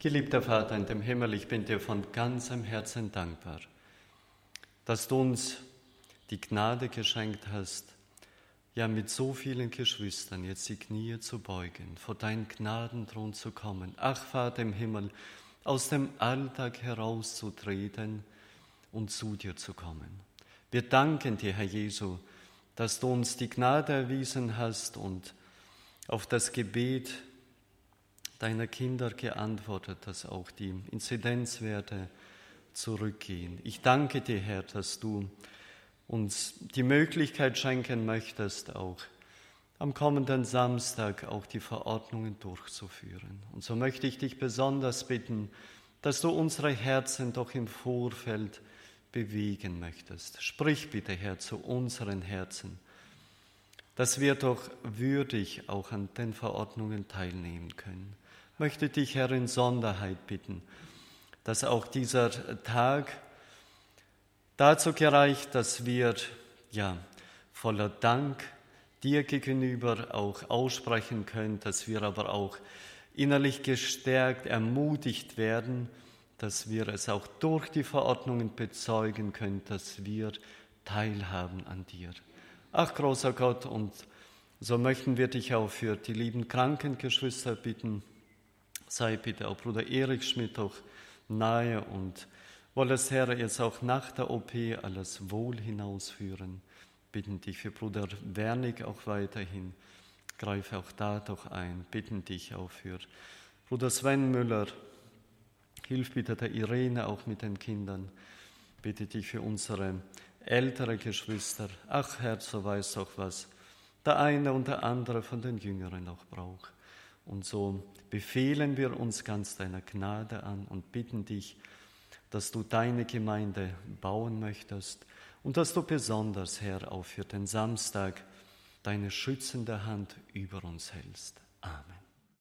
Geliebter Vater in dem Himmel, ich bin dir von ganzem Herzen dankbar, dass du uns die Gnade geschenkt hast, ja mit so vielen Geschwistern jetzt die Knie zu beugen, vor deinen Gnadenthron zu kommen. Ach Vater im Himmel, aus dem Alltag herauszutreten und zu dir zu kommen. Wir danken dir, Herr Jesu, dass du uns die Gnade erwiesen hast und auf das Gebet deiner Kinder geantwortet, dass auch die Inzidenzwerte zurückgehen. Ich danke dir, Herr, dass du uns die Möglichkeit schenken möchtest, auch am kommenden Samstag auch die Verordnungen durchzuführen. Und so möchte ich dich besonders bitten, dass du unsere Herzen doch im Vorfeld bewegen möchtest. Sprich bitte, Herr, zu unseren Herzen, dass wir doch würdig auch an den Verordnungen teilnehmen können. Ich möchte dich, Herr, in Sonderheit bitten, dass auch dieser Tag dazu gereicht, dass wir voller Dank dir gegenüber auch aussprechen können, dass wir aber auch innerlich gestärkt, ermutigt werden, dass wir es auch durch die Verordnungen bezeugen können, dass wir teilhaben an dir. Ach, großer Gott, und so möchten wir dich auch für die lieben Krankengeschwister bitten. Sei bitte auch Bruder Erich Schmidt auch nahe und wolle es, Herr, jetzt auch nach der OP alles wohl hinausführen. Bitten dich für Bruder Wernig auch weiterhin. Greife auch da doch ein. Bitten dich auch für Bruder Sven Müller. Hilf bitte der Irene auch mit den Kindern. Bitte dich für unsere ältere Geschwister. Ach Herr, so weiß doch, was der eine und der andere von den Jüngeren auch braucht. Und so befehlen wir uns ganz deiner Gnade an und bitten dich, dass du deine Gemeinde bauen möchtest und dass du besonders, Herr, auch für den Samstag deine schützende Hand über uns hältst. Amen.